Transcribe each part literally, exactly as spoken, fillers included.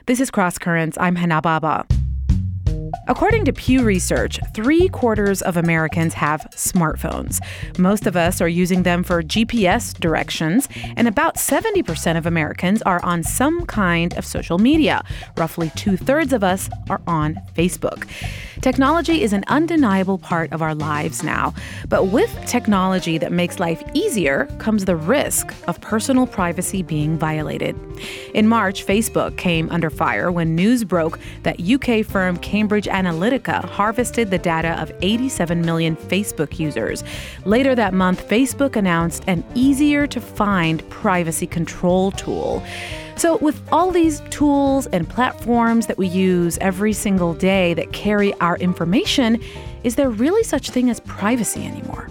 This is Cross Currents. I'm Hana Baba. According to Pew Research, three quarters of Americans have smartphones. Most of us are using them for G P S directions, and about seventy percent of Americans are on some kind of social media. Roughly two-thirds of us are on Facebook. Technology is an undeniable part of our lives now, but with technology that makes life easier comes the risk of personal privacy being violated. In March, Facebook came under fire when news broke that U K firm Cambridge Analytica harvested the data of eighty-seven million Facebook users. Later that month, Facebook announced an easier-to-find privacy control tool. So with all these tools and platforms that we use every single day that carry our information, is there really such thing as privacy anymore?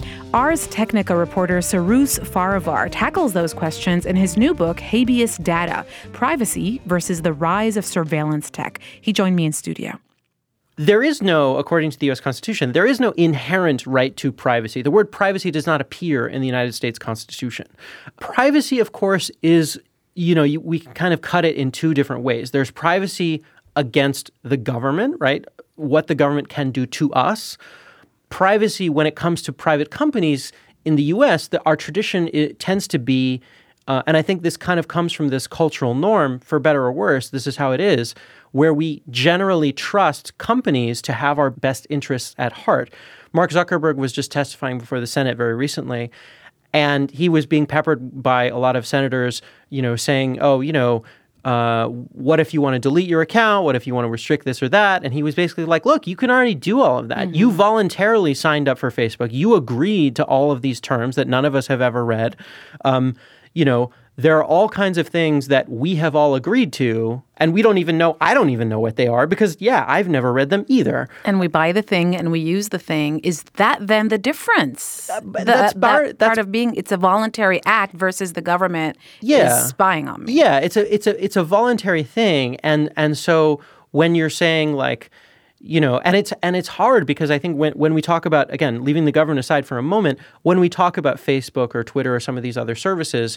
Ars Technica reporter Sarus Farivar tackles those questions in his new book, Habeas Data, Privacy versus the Rise of Surveillance Tech. He joined me in studio. There is no, according to the U S Constitution, there is no inherent right to privacy. The word privacy does not appear in the United States Constitution. Privacy, of course, is, you know, you, we can kind of cut it in two different ways. There's privacy against the government, right? What the government can do to us. Privacy when it comes to private companies in the U S, the, our tradition it tends to be, uh, and I think this kind of comes from this cultural norm, for better or worse, this is how it is, where we generally trust companies to have our best interests at heart. Mark Zuckerberg was just testifying before the Senate very recently, and he was being peppered by a lot of senators, you know, saying, oh, you know, uh, what if you want to delete your account? What if you want to restrict this or that? And he was basically like, look, you can already do all of that. Mm-hmm. You voluntarily signed up for Facebook. You agreed to all of these terms that none of us have ever read. Um, you know, there are all kinds of things that we have all agreed to, and we don't even know, I don't even know what they are because, yeah, I've never read them either. And we buy the thing and we use the thing. Is that then the difference? Uh, the, that's, bar, that that's part of being, it's a voluntary act versus the government yeah. is spying on me. Yeah, it's a it's a it's a voluntary thing. And and so when you're saying like, you know, and it's and it's hard because I think when, when we talk about, again, leaving the government aside for a moment, when we talk about Facebook or Twitter or some of these other services,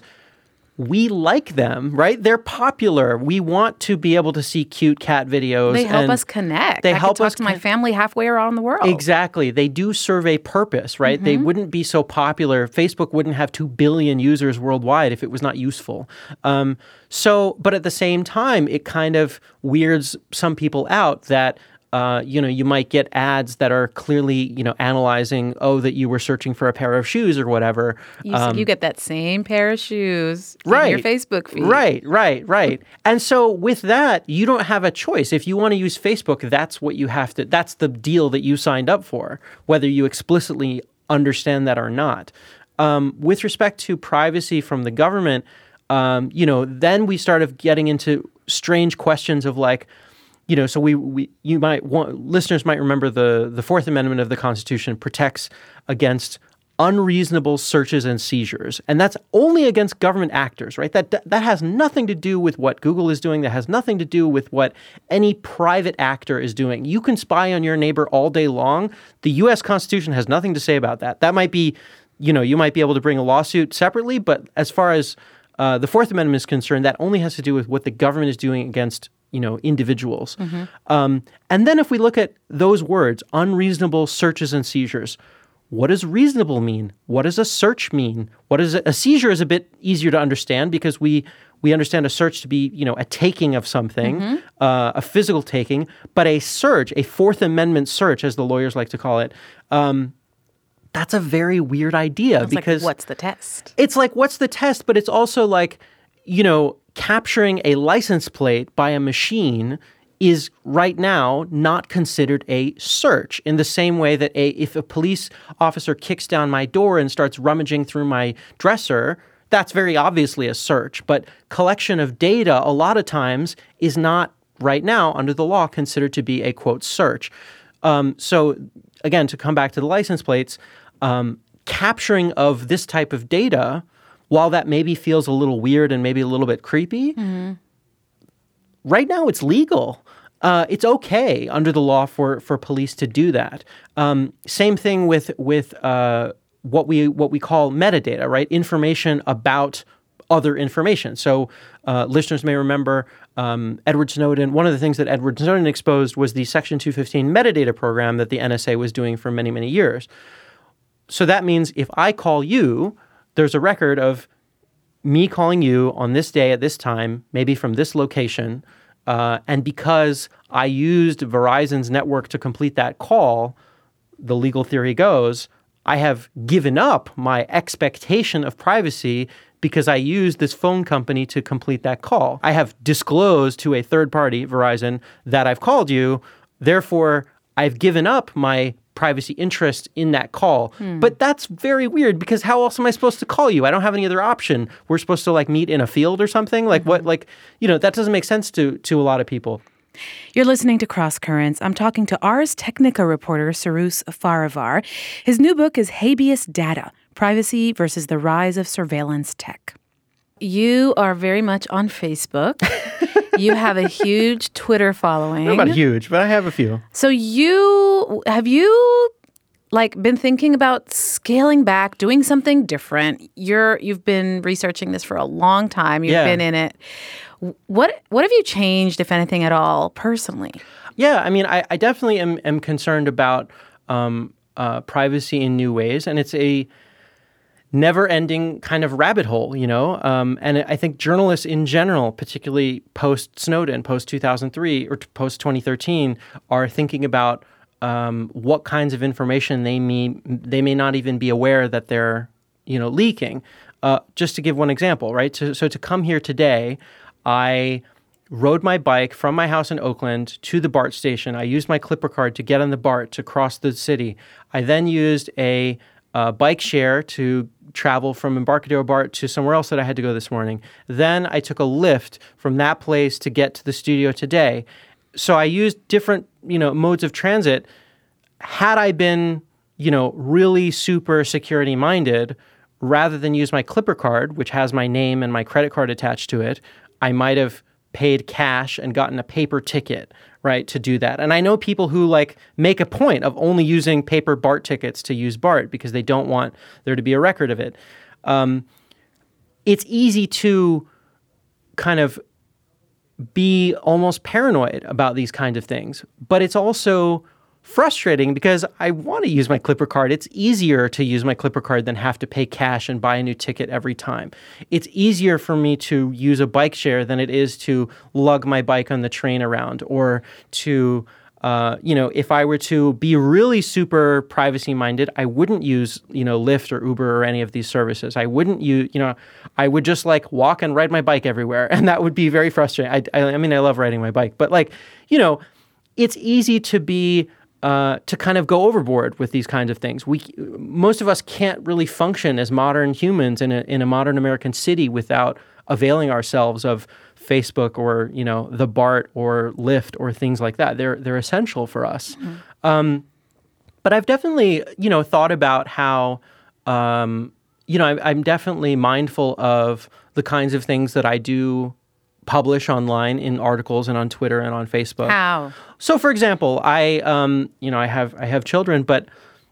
we like them, right? They're popular. We want to be able to see cute cat videos. They help us connect. They I help could talk us to my family halfway around the world. Exactly. They do serve a purpose, right? Mm-hmm. They wouldn't be so popular. Facebook wouldn't have two billion users worldwide if it was not useful. Um, so, but at the same time, it kind of weirds some people out that Uh, you know, you might get ads that are clearly, you know, analyzing, oh, that you were searching for a pair of shoes or whatever. You, um, you get that same pair of shoes right, in your Facebook feed. Right, right, right. And so with that, you don't have a choice. If you want to use Facebook, that's what you have to, that's the deal that you signed up for, whether you explicitly understand that or not. Um, with respect to privacy from the government, um, you know, then we started getting into strange questions of like, you know, so we, we you might want, listeners might remember the, the Fourth Amendment of the Constitution protects against unreasonable searches and seizures. And that's only against government actors, right? That that has nothing to do with what Google is doing. That has nothing to do with what any private actor is doing. You can spy on your neighbor all day long. The U S Constitution has nothing to say about that. That might be, you know, you might be able to bring a lawsuit separately, but as far as uh, the Fourth Amendment is concerned, that only has to do with what the government is doing against you know, individuals. Mm-hmm. Um, and then if we look at those words, unreasonable searches and seizures, what does reasonable mean? What does a search mean? What is a, a seizure is a bit easier to understand because we we understand a search to be, you know, a taking of something, mm-hmm. uh, a physical taking, but a search, a Fourth Amendment search, as the lawyers like to call it, um, that's a very weird idea it's because like, what's the test? It's like, what's the test? But it's also like, you know, capturing a license plate by a machine is right now not considered a search in the same way that a if a police officer kicks down my door and starts rummaging through my dresser, that's very obviously a search. But collection of data a lot of times is not right now under the law considered to be a, quote, search. Um, so again, to come back to the license plates, um, capturing of this type of data, while that maybe feels a little weird and maybe a little bit creepy, mm-hmm. right now it's legal. Uh, it's okay under the law for, for police to do that. Um, same thing with with uh, what we what we call metadata, right? Information about other information. So uh, listeners may remember um, Edward Snowden. One of the things that Edward Snowden exposed was the Section two fifteen metadata program that the N S A was doing for many, many years. So that means if I call you, there's a record of me calling you on this day at this time, maybe from this location. Uh, and because I used Verizon's network to complete that call, the legal theory goes, I have given up my expectation of privacy because I used this phone company to complete that call. I have disclosed to a third party, Verizon, that I've called you. Therefore, I've given up my privacy interest in that call. Hmm. But that's very weird because how else am I supposed to call you? I don't have any other option. We're supposed to like meet in a field or something? Like mm-hmm. what, like, you know, that doesn't make sense to to a lot of people. You're listening to Cross Currents. I'm talking to Ars Technica reporter Cyrus Farivar. His new book is Habeas Data, Privacy versus the Rise of Surveillance Tech. You are very much on Facebook. You have a huge Twitter following. Not about huge, but I have a few. So you, have you like been thinking about scaling back, doing something different? You're, you've been researching this for a long time. You've yeah. been in it. What what have you changed, if anything at all, personally? Yeah, I mean, I, I definitely am, am concerned about um, uh, privacy in new ways, and it's a never-ending kind of rabbit hole, you know? Um, and I think journalists in general, particularly post-Snowden, post-two thousand three or post-twenty thirteen, are thinking about um, what kinds of information they may, they may not even be aware that they're, you know, leaking. Uh, just to give one example, right? So, so to come here today, I rode my bike from my house in Oakland to the BART station. I used my Clipper card to get on the BART to cross the city. I then used a uh, bike share to travel from Embarcadero BART to somewhere else that I had to go this morning. Then I took a Lyft from that place to get to the studio today. So I used different, you know, modes of transit. Had I been, you know, really super security minded, rather than use my Clipper card, which has my name and my credit card attached to it, I might have paid cash and gotten a paper ticket, right, to do that. And I know people who like make a point of only using paper BART tickets to use BART because they don't want there to be a record of it. Um, it's easy to kind of be almost paranoid about these kinds of things, but it's also frustrating because I want to use my Clipper card. It's easier to use my Clipper card than have to pay cash and buy a new ticket every time. It's easier for me to use a bike share than it is to lug my bike on the train around or to, uh, you know, if I were to be really super privacy minded, I wouldn't use, you know, Lyft or Uber or any of these services. I wouldn't use, you know, I would just like walk and ride my bike everywhere. And that would be very frustrating. I, I, I mean, I love riding my bike, but like, you know, it's easy to be Uh, to kind of go overboard with these kinds of things. We, most of us can't really function as modern humans in a in a modern American city without availing ourselves of Facebook or, you know, the BART or Lyft or things like that. They're they're essential for us. Mm-hmm. Um, but I've definitely, you know, thought about how, um, you know, I, I'm definitely mindful of the kinds of things that I do publish online in articles and on Twitter and on Facebook. How? So, for example, I, um, you know, I have I have children, but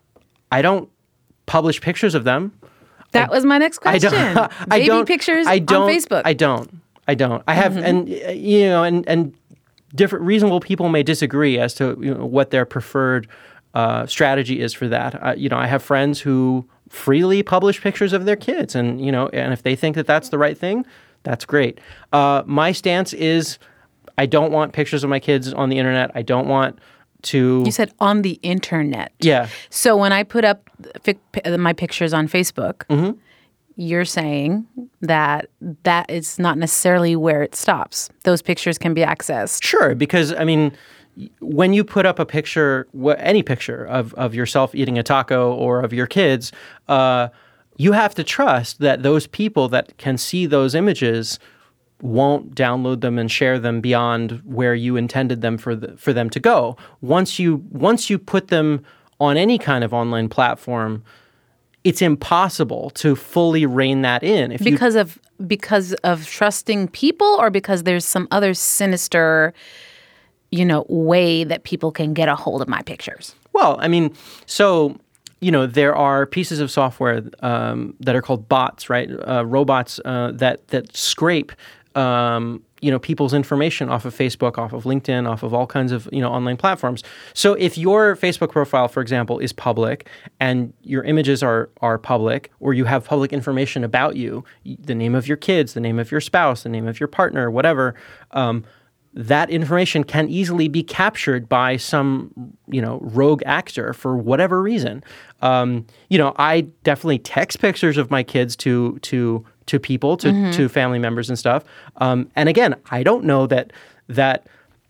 I don't publish pictures of them. That I, was my next question. I don't, I Baby don't, pictures I don't, on Facebook. I don't. I don't. I have, mm-hmm. and you know, and and different reasonable people may disagree as to, you know, what their preferred uh, strategy is for that. Uh, you know, I have friends who freely publish pictures of their kids, and you know, and if they think that that's the right thing, that's great. Uh, my stance is I don't want pictures of my kids on the internet. I don't want to... You said on the internet. Yeah. So when I put up fi- my pictures on Facebook, mm-hmm. you're saying that that is not necessarily where it stops. Those pictures can be accessed. Sure, because, I mean, when you put up a picture, any picture of, of yourself eating a taco or of your kids... Uh, you have to trust that those people that can see those images won't download them and share them beyond where you intended them for the, for them to go. Once you once you put them on any kind of online platform, it's impossible to fully rein that in. If because you, of because of trusting people, or because there's some other sinister, you know, way that people can get a hold of my pictures. Well, I mean, so you know, there are pieces of software um, that are called bots, right? Uh, robots uh, that that scrape, um, you know, people's information off of Facebook, off of LinkedIn, off of all kinds of, you know, online platforms. So if your Facebook profile, for example, is public and your images are are public, or you have public information about you, the name of your kids, the name of your spouse, the name of your partner, whatever, um, that information can easily be captured by some, you know, rogue actor for whatever reason. Um, you know, I definitely text pictures of my kids to to to people, to, mm-hmm. to family members and stuff. Um, and again, I don't know that that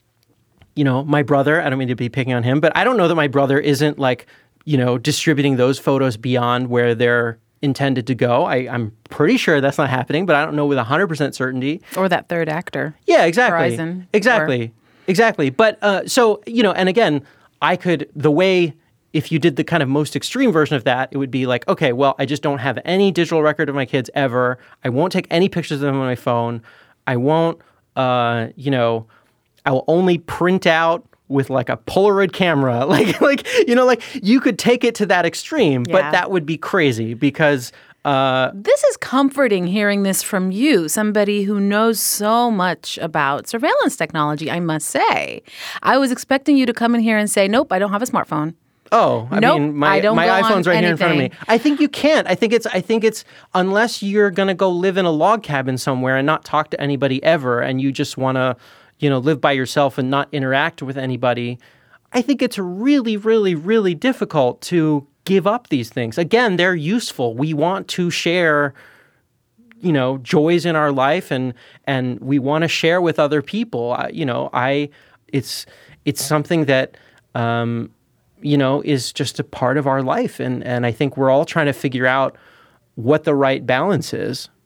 you know, my brother, I don't mean to be picking on him, but I don't know that my brother isn't like, you know, distributing those photos beyond where they're intended to go. I, I'm pretty sure that's not happening, but I don't know with one hundred percent certainty. Or that third actor. Yeah, exactly. Horizon. Exactly. Or... Exactly. But uh, so, you know, and again, I could, the way, if you did the kind of most extreme version of that, it would be like, okay, well, I just don't have any digital record of my kids ever. I won't take any pictures of them on my phone. I won't, uh, you know, I will only print out with like a Polaroid camera, like, like, you know, like you could take it to that extreme, yeah. but that would be crazy because... Uh, this is comforting hearing this from you, somebody who knows so much about surveillance technology, I must say. I was expecting you to come in here and say, nope, I don't have a smartphone. Oh, I nope, mean, my, I don't my go iPhone's on right anything. here in front of me. I think you can't. I think it's, I think it's, unless you're going to go live in a log cabin somewhere and not talk to anybody ever, and you just want to, you know, live by yourself and not interact with anybody, I think it's really, really, really difficult to give up these things. Again, they're useful. We want to share, you know, joys in our life, and and we want to share with other people. I, you know, I, it's it's something that, um, you know, is just a part of our life, and and I think we're all trying to figure out what the right balance is